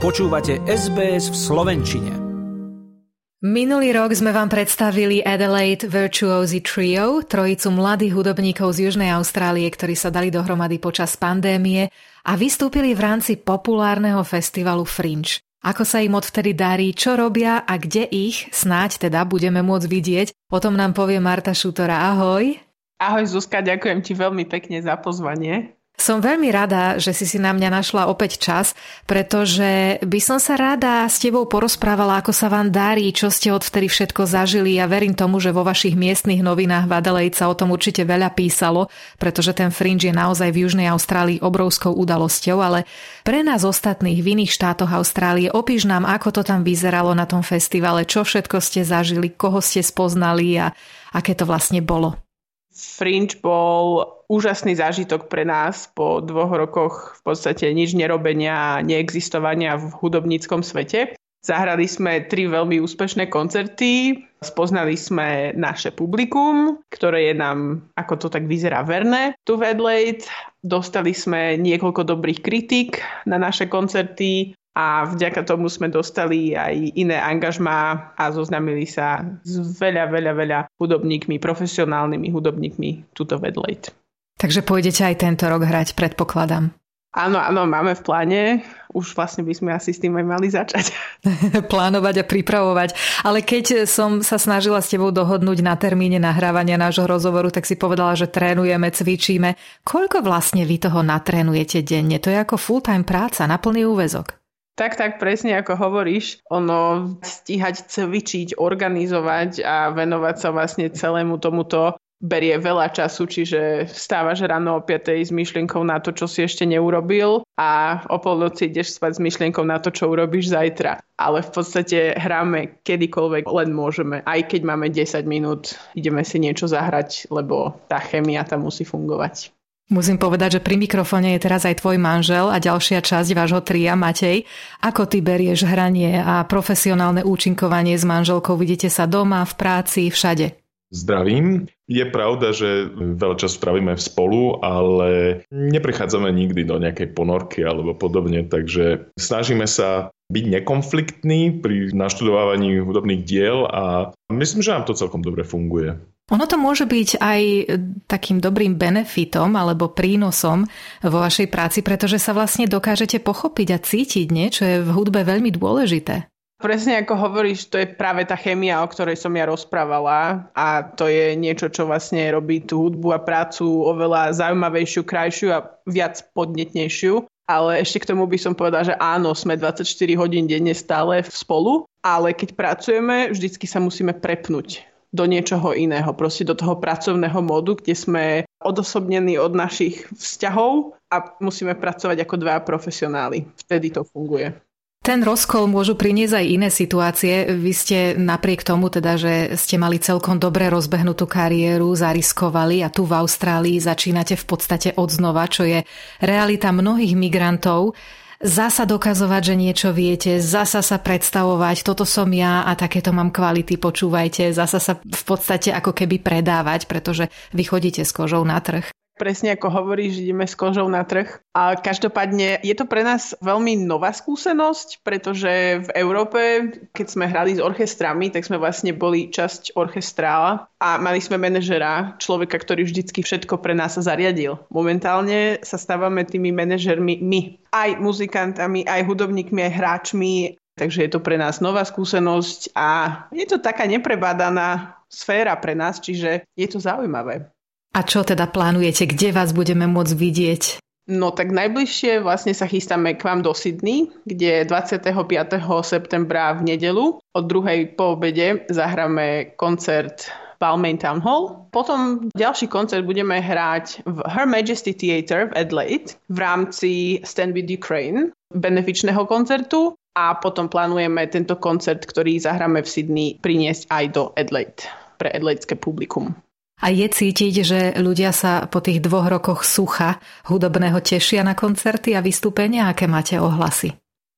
Počúvate SBS v slovenčine. Minulý rok sme vám predstavili Adelaide Virtuosi Trio, trojicu mladých hudobníkov z Južnej Austrálie, ktorí sa dali dohromady počas pandémie a vystúpili v rámci populárneho festivalu Fringe. Ako sa im odvtedy darí, čo robia a kde ich, snáď teda, budeme môcť vidieť, o tom nám povie Marta Šutora. Ahoj. Ahoj Zuzka, ďakujem ti veľmi pekne za pozvanie. Som veľmi rada, že si na mňa našla opäť čas, pretože by som sa rada s tebou porozprávala, ako sa vám darí, čo ste odvtedy všetko zažili. Ja verím tomu, že vo vašich miestnych novinách v Adelaide sa o tom určite veľa písalo, pretože ten Fringe je naozaj v Južnej Austrálii obrovskou udalosťou, ale pre nás ostatných v iných štátoch Austrálie opíš nám, ako to tam vyzeralo na tom festivale, čo všetko ste zažili, koho ste spoznali a aké to vlastne bolo. Fringe bol úžasný zážitok pre nás po 2 rokoch v podstate nič nerobenia a neexistovania v hudobníckom svete. Zahrali sme 3 veľmi úspešné koncerty, spoznali sme naše publikum, ktoré je nám, ako to tak vyzerá, verné tu v Adelaide. Dostali sme niekoľko dobrých kritík na naše koncerty a vďaka tomu sme dostali aj iné angažmá a zoznamili sa s veľa hudobníkmi, profesionálnymi hudobníkmi tuto v Adelaide. Takže pôjdete aj tento rok hrať, predpokladám. Áno, máme v pláne. Už vlastne by sme asi s tým aj mali začať. Plánovať a pripravovať. Ale keď som sa snažila s tebou dohodnúť na termíne nahrávania nášho rozhovoru, tak si povedala, že trénujeme, cvičíme. Koľko vlastne vy toho natrénujete denne? To je ako full-time práca, na plný úväzok. Tak, presne ako hovoríš, ono stíhať, cvičiť, organizovať a venovať sa vlastne celému tomuto berie veľa času, čiže vstávaš ráno o 5:00 s myšlienkou na to, čo si ešte neurobil a o polnoci ideš spať s myšlienkou na to, čo urobíš zajtra. Ale v podstate hráme kedykoľvek len môžeme. Aj keď máme 10 minút, ideme si niečo zahrať, lebo tá chémia tam musí fungovať. Musím povedať, že pri mikrofóne je teraz aj tvoj manžel a ďalšia časť vášho tria, Matej. Ako ty berieš hranie a profesionálne účinkovanie s manželkou? Vidíte sa doma, v práci, všade? Zdravím. Je pravda, že veľa času trávime spolu, ale neprichádzame nikdy do nejakej ponorky alebo podobne, takže snažíme sa byť nekonfliktní pri naštudovávaní hudobných diel a myslím, že nám to celkom dobre funguje. Ono to môže byť aj takým dobrým benefitom alebo prínosom vo vašej práci, pretože sa vlastne dokážete pochopiť a cítiť, čo je v hudbe veľmi dôležité. Presne ako hovoríš, to je práve tá chémia, o ktorej som ja rozprávala a to je niečo, čo vlastne robí tú hudbu a prácu oveľa zaujímavejšiu, krajšiu a viac podnetnejšiu. Ale ešte k tomu by som povedala, že áno, sme 24 hodín denne stále spolu, ale keď pracujeme, vždycky sa musíme prepnúť do niečoho iného, proste do toho pracovného módu, kde sme odosobnení od našich vzťahov a musíme pracovať ako 2 profesionáli. Vtedy to funguje. Ten rozkol môžu priniesť aj iné situácie. Vy ste napriek tomu teda, že ste mali celkom dobre rozbehnutú kariéru, zariskovali a tu v Austrálii začínate v podstate odznova, čo je realita mnohých migrantov. Zasa dokazovať, že niečo viete, zasa sa predstavovať, toto som ja a takéto mám kvality, počúvajte, zasa sa v podstate ako keby predávať, pretože vy chodíte s kožou na trh. Presne ako hovoríš, ideme s kožou na trh. A každopádne je to pre nás veľmi nová skúsenosť, pretože v Európe, keď sme hrali s orchestrami, tak sme vlastne boli časť orchestrála a mali sme manažera, človeka, ktorý vždycky všetko pre nás zariadil. Momentálne sa stávame tými manažermi my. Aj muzikantami, aj hudobníkmi, aj hráčmi. Takže je to pre nás nová skúsenosť a je to taká neprebádaná sféra pre nás, čiže je to zaujímavé. A čo teda plánujete? Kde vás budeme môcť vidieť? No tak najbližšie vlastne sa chystáme k vám do Sydney, kde 25. septembra v nedeľu od 2:00 po obede zahráme koncert Balmain Town Hall. Potom ďalší koncert budeme hrať v Her Majesty Theatre v Adelaide v rámci Stand with Ukraine, benefičného koncertu. A potom plánujeme tento koncert, ktorý zahráme v Sydney, priniesť aj do Adelaide pre adelaidské publikum. A je cítiť, že ľudia sa po tých 2 rokoch sucha hudobného tešia na koncerty a vystúpenia? Aké máte ohlasy?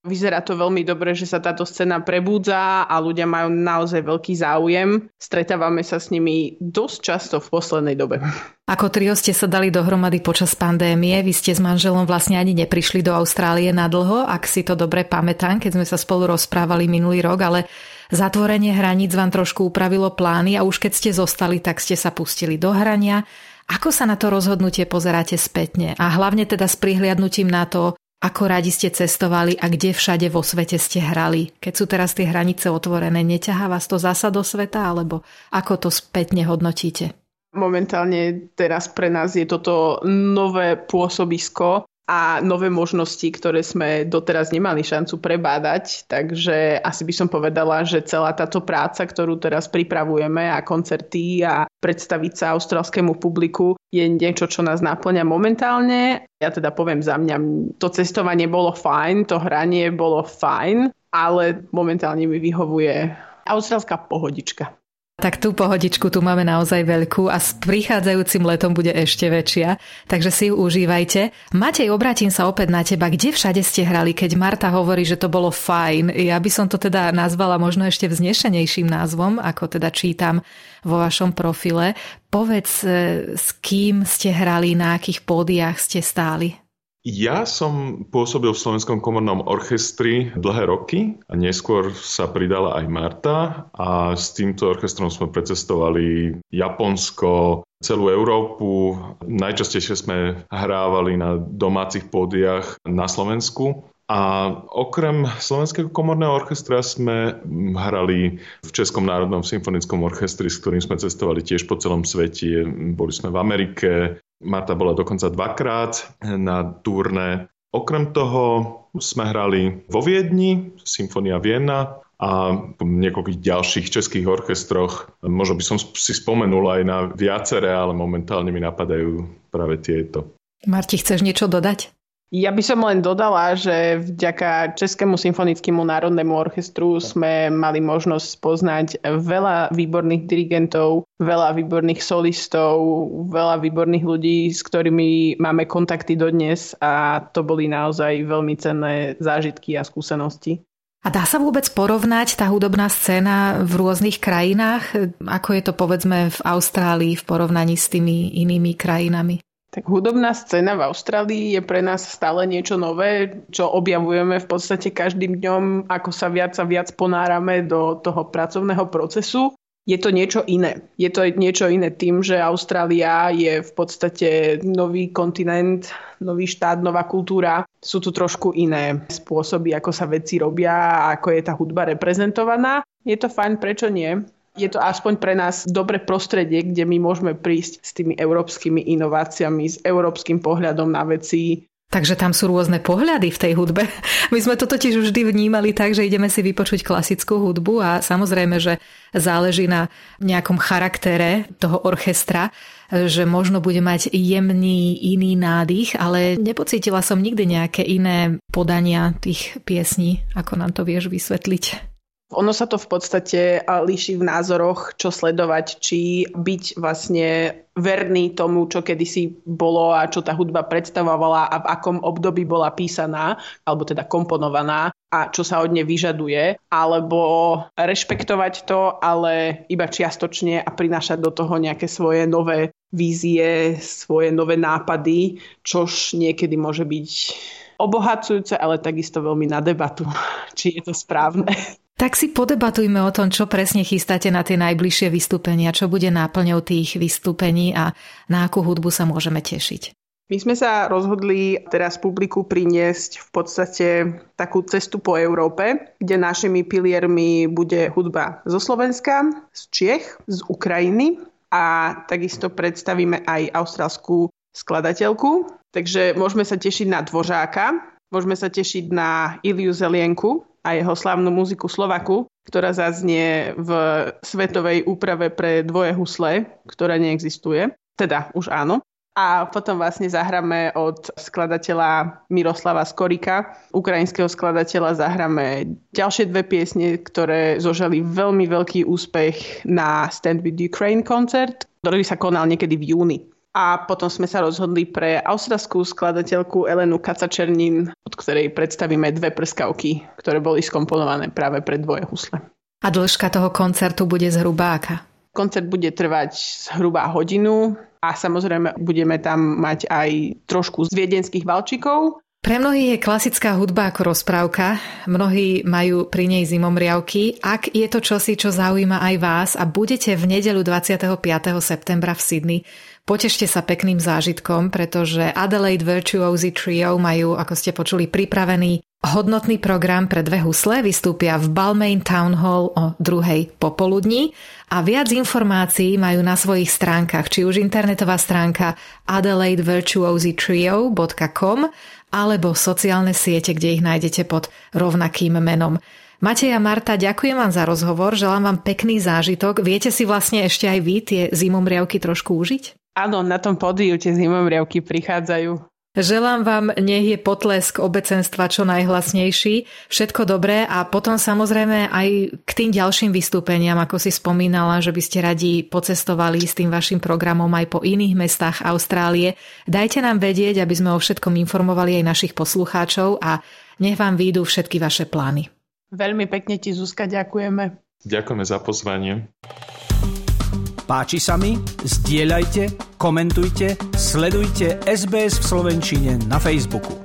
Vyzerá to veľmi dobre, že sa táto scéna prebúdza a ľudia majú naozaj veľký záujem. Stretávame sa s nimi dosť často v poslednej dobe. Ako trio ste sa dali dohromady počas pandémie. Vy ste s manželom vlastne ani neprišli do Austrálie na dlho, ak si to dobre pamätám, keď sme sa spolu rozprávali minulý rok, ale zatvorenie hraníc vám trošku upravilo plány a už keď ste zostali, tak ste sa pustili do hrania. Ako sa na to rozhodnutie pozeráte spätne? A hlavne teda s prihliadnutím na to, ako radi ste cestovali a kde všade vo svete ste hrali? Keď sú teraz tie hranice otvorené, neťahá vás to zasa do sveta, alebo ako to spätne hodnotíte? Momentálne teraz pre nás je toto nové pôsobisko a nové možnosti, ktoré sme doteraz nemali šancu prebádať. Takže asi by som povedala, že celá táto práca, ktorú teraz pripravujeme a koncerty a predstaviť sa austrálskému publiku je niečo, čo nás náplňa momentálne. Ja teda poviem za mňa, to cestovanie bolo fajn, to hranie bolo fajn, ale momentálne mi vyhovuje austrálska pohodička. Tak tú pohodičku tu máme naozaj veľkú a s prichádzajúcim letom bude ešte väčšia, takže si ju užívajte. Matej, obrátim sa opäť na teba. Kde všade ste hrali, keď Marta hovorí, že to bolo fajn? Ja by som to teda nazvala možno ešte vznešenejším názvom, ako teda čítam vo vašom profile. Povedz, s kým ste hrali, na akých pódiách ste stáli? Ja som pôsobil v Slovenskom komornom orchestri dlhé roky a neskôr sa pridala aj Marta a s týmto orchestrom sme precestovali Japonsko, celú Európu. Najčastejšie sme hrávali na domácich pódiách na Slovensku. A okrem Slovenského komorného orchestra sme hrali v Českom národnom symfonickom orchestri, s ktorým sme cestovali tiež po celom svete. Boli sme v Amerike, Marta bola dokonca 2-krát na turné. Okrem toho sme hrali vo Viedni, Symfónia Vienna a po niekoľkých ďalších českých orchestroch. Možno by som si spomenul aj na viaceré, ale momentálne mi napadajú práve tieto. Marti, chceš niečo dodať? Ja by som len dodala, že vďaka Českému symfonickému národnému orchestru sme mali možnosť spoznať veľa výborných dirigentov, veľa výborných solistov, veľa výborných ľudí, s ktorými máme kontakty dodnes a to boli naozaj veľmi cenné zážitky a skúsenosti. A dá sa vôbec porovnať tá hudobná scéna v rôznych krajinách? Ako je to povedzme v Austrálii v porovnaní s tými inými krajinami? Tak hudobná scéna v Austrálii je pre nás stále niečo nové, čo objavujeme v podstate každým dňom, ako sa viac a viac ponárame do toho pracovného procesu. Je to niečo iné. Je to niečo iné tým, že Austrália je v podstate nový kontinent, nový štát, nová kultúra. Sú tu trošku iné spôsoby, ako sa veci robia a ako je tá hudba reprezentovaná. Je to fajn, prečo nie? Je to aspoň pre nás dobré prostredie, kde my môžeme prísť s tými európskymi inováciami, s európskym pohľadom na veci. Takže tam sú rôzne pohľady v tej hudbe. My sme to totiž vždy vnímali tak, že ideme si vypočuť klasickú hudbu a samozrejme, že záleží na nejakom charaktere toho orchestra, že možno bude mať jemný iný nádych, ale nepocítila som nikdy nejaké iné podania tých piesní, ako nám to vieš vysvetliť. Ono sa to v podstate líši v názoroch, čo sledovať, či byť vlastne verný tomu, čo kedysi bolo a čo tá hudba predstavovala a v akom období bola písaná, alebo teda komponovaná a čo sa od nej vyžaduje, alebo rešpektovať to, ale iba čiastočne a prinášať do toho nejaké svoje nové vízie, svoje nové nápady, čož niekedy môže byť obohacujúce, ale takisto veľmi na debatu, či je to správne. Tak si podebatujme o tom, čo presne chystáte na tie najbližšie vystúpenia, čo bude náplňou tých vystúpení a na akú hudbu sa môžeme tešiť. My sme sa rozhodli teraz publiku priniesť v podstate takú cestu po Európe, kde našimi piliermi bude hudba zo Slovenska, z Čiech, z Ukrajiny a takisto predstavíme aj austrálskú skladateľku. Takže môžeme sa tešiť na Dvořáka, môžeme sa tešiť na Iliu Zelienku a jeho slávnu muziku Slovaku, ktorá zaznie v svetovej úprave pre dvoje husle, ktorá neexistuje. Teda už áno. A potom vlastne zahráme od skladateľa Miroslava Skorika, ukrajinského skladateľa, zahráme ďalšie dve piesne, ktoré zožali veľmi veľký úspech na Stand with Ukraine koncert, ktorý sa konal niekedy v júni. A potom sme sa rozhodli pre austrálskú skladateľku Elenu Kaca-Černín, od ktorej predstavíme 2 prskavky, ktoré boli skomponované práve pre dvoje husle. A dĺžka toho koncertu bude zhruba aká? Koncert bude trvať zhruba hodinu a samozrejme budeme tam mať aj trošku z viedenských valčikov. Pre mnohých je klasická hudba ako rozprávka, mnohí majú pri nej zimomriavky. Ak je to čosi, čo zaujíma aj vás a budete v nedeľu 25. septembra v Sydney, potešte sa pekným zážitkom, pretože Adelaide Virtuosi Trio majú, ako ste počuli, pripravený hodnotný program pre 2 husle, vystúpia v Balmain Town Hall o 2:00 popoludní a viac informácií majú na svojich stránkach, či už internetová stránka adelaidvirtuositrio.com alebo sociálne siete, kde ich nájdete pod rovnakým menom. Matej a Marta, ďakujem vám za rozhovor, želám vám pekný zážitok. Viete si vlastne ešte aj vy tie zimomriavky trošku užiť? Áno, na tom pódiu tie zimomriavky prichádzajú. Želám vám, nech je potlesk obecenstva čo najhlasnejší. Všetko dobré a potom samozrejme aj k tým ďalším vystúpeniam, ako si spomínala, že by ste radi pocestovali s tým vašim programom aj po iných mestách Austrálie. Dajte nám vedieť, aby sme o všetkom informovali aj našich poslucháčov a nech vám výjdu všetky vaše plány. Veľmi pekne ti, Zuzka, ďakujeme. Ďakujeme za pozvanie. Páči sa mi? Zdieľajte, komentujte, sledujte SBS v slovenčine na Facebooku.